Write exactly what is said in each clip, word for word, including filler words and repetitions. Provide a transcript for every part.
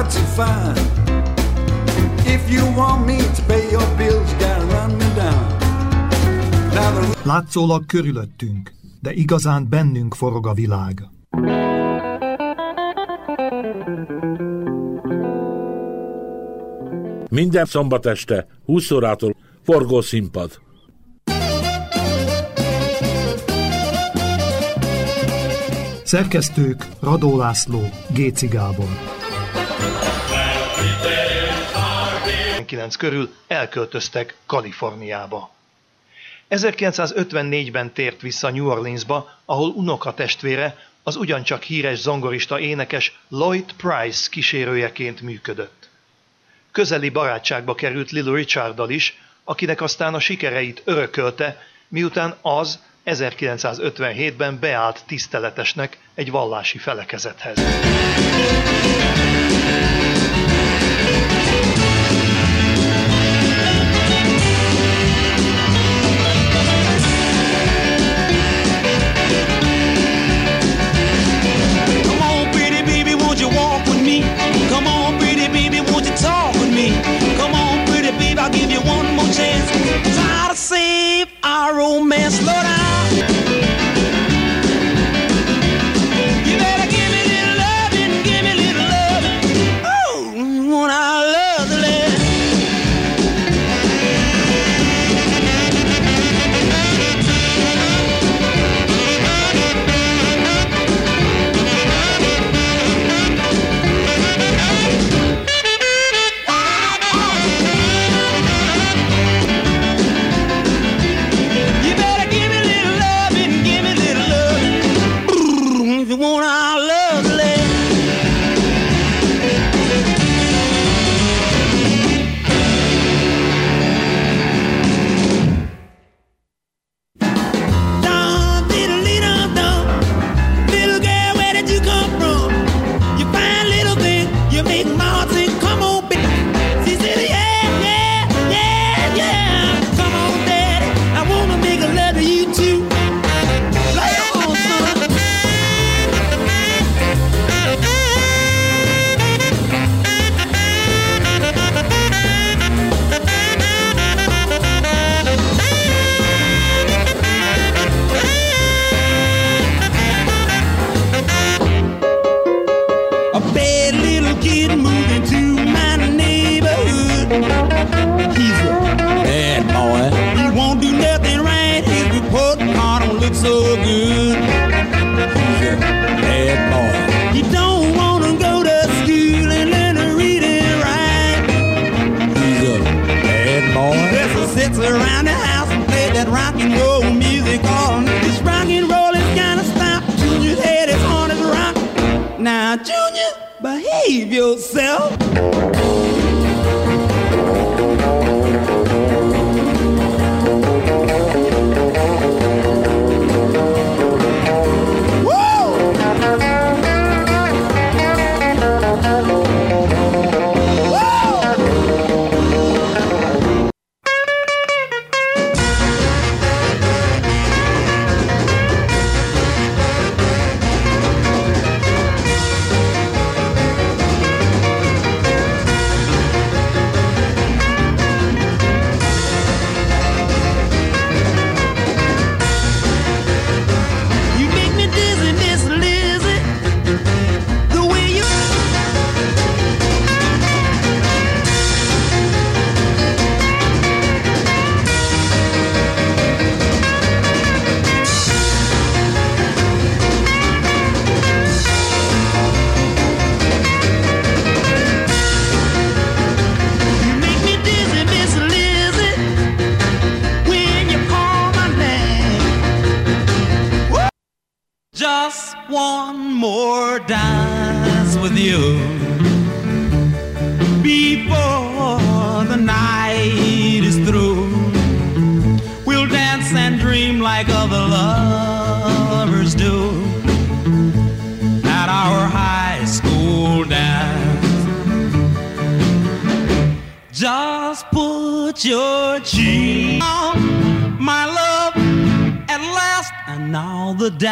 not too fine. If you want me to pay your bills, you gotta run me down. Látszólag körülöttünk, de igazán bennünk forog a világ. Minden szombat este, húsz órától forgó színpad. Szerkesztők Radó László, Géci Gábor. kilenc körül elköltöztek Kaliforniába. ezerkilencszázötvennégyben tért vissza New Orleansba, ahol unokatestvére, az ugyancsak híres zongorista énekes Lloyd Price kísérőjeként működött. Közeli barátságba került Little Richarddal is, akinek aztán a sikereit örökölte, miután az ezerkilencszázötvenhétben beállt tiszteletesnek egy vallási felekezethez. Save our romance, slow down. You better give me a little loving, give me a little loving. Oh, when I love the land.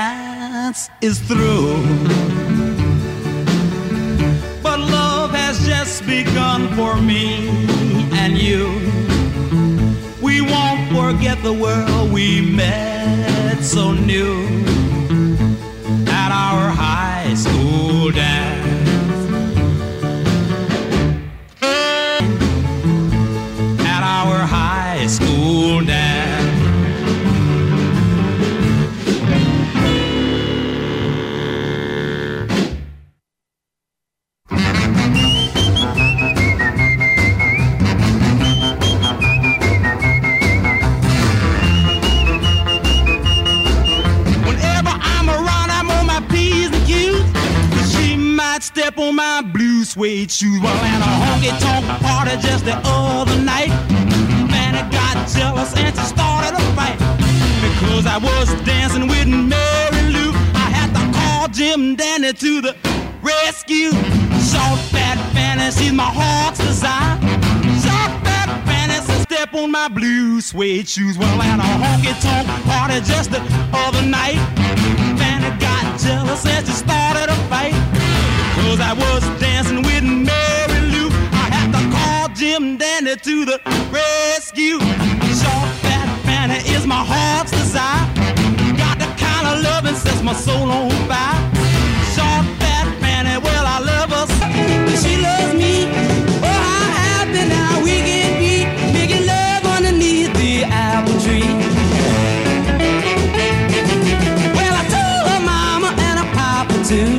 Is through, but love has just begun for me and you. We won't forget the world we met so new at our high school dance. At our high school dance. Step on my blue suede shoes while at a honky-tonk party just the other night. Man, I got jealous and she started a fight because I was dancing with Mary Lou. I had to call Jim Dandy to the rescue. Short, fat fantasy's my heart's desire. Short, fat fantasy, step on my blue suede shoes while at a honky-tonk party just the other night. Man, I got jealous and she started a fight. Cause I was dancing with Mary Lou. I had to call Jim Dandy to the rescue. Short, fat fanny is my heart's desire. Got the kind of love that sets my soul on fire. Short, fat fanny, well I love her. She loves me. Oh, how happy now we can be making love underneath the apple tree. Well, I told her mama and her papa too.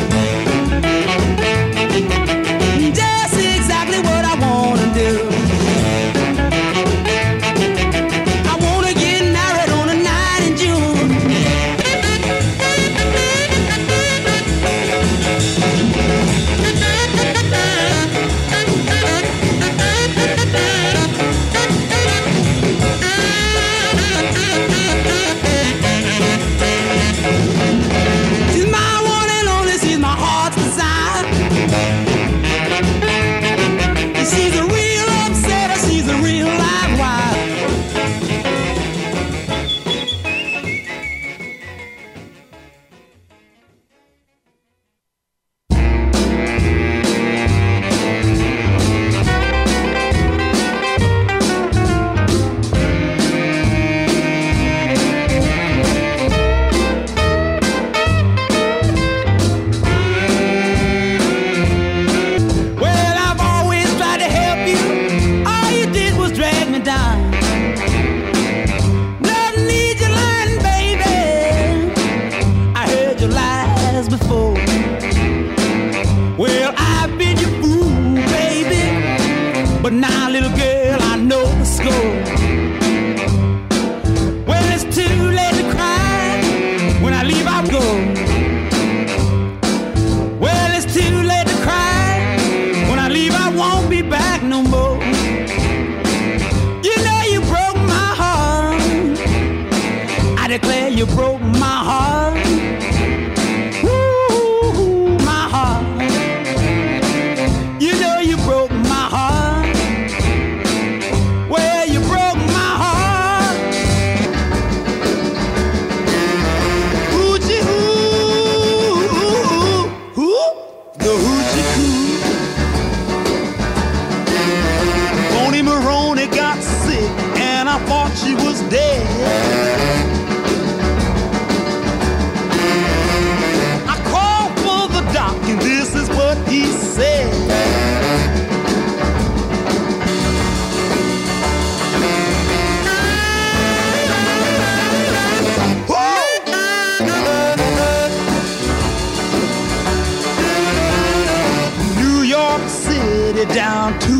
Down to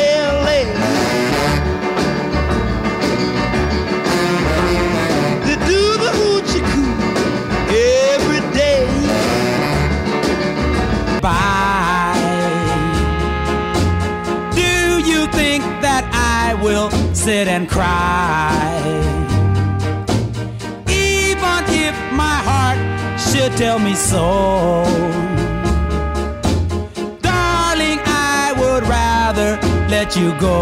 L A. They do the hoochie coo every day. Bye. Do you think that I will sit and cry? Even if my heart should tell me so. Let you go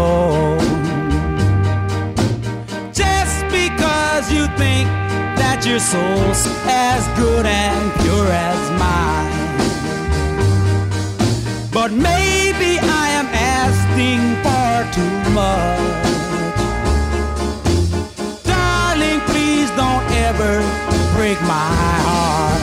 just because you think that your soul's as good and pure as mine. But maybe I too much. Darling, please don't ever break my heart.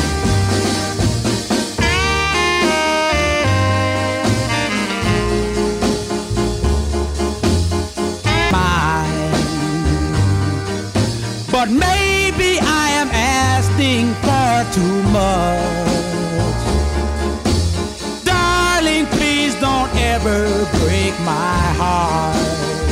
But maybe I am asking for too much. Darling, please don't ever break my heart.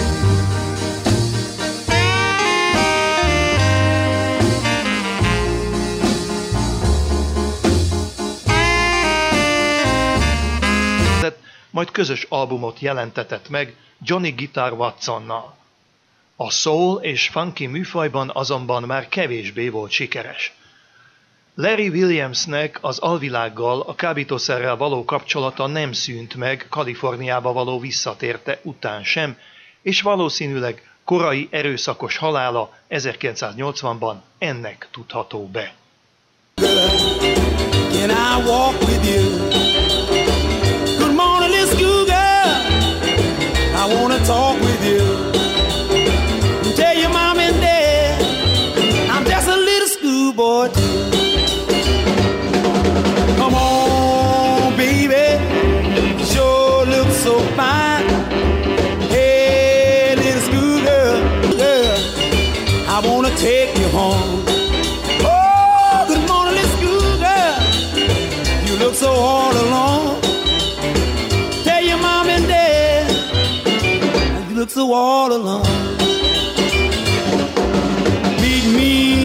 Majd közös albumot jelentetett meg Johnny Guitar Watsonnal. A soul és funky műfajban azonban már kevésbé volt sikeres. Larry Williamsnek az alvilággal, a kábítószerrel való kapcsolata nem szűnt meg Kaliforniába való visszatérte után sem, és valószínűleg korai erőszakos halála ezerkilencszáznyolcvanban ennek tudható be. Can I walk with you? Good morning, little school girl. I wanna talk with you. Tell your mom and dad I'm just a little schoolboy too. Come on, baby, you sure look so fine. Hey, little schoolgirl, girl, I wanna take you home. Oh, good morning, little schoolgirl, you look so all alone. Tell your mom and dad you look so all alone.